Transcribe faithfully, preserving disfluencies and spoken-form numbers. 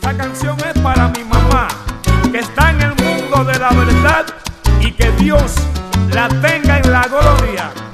Esta canción es para mi mamá, que está en el mundo de la verdad, y que Dios la tenga en la gloria.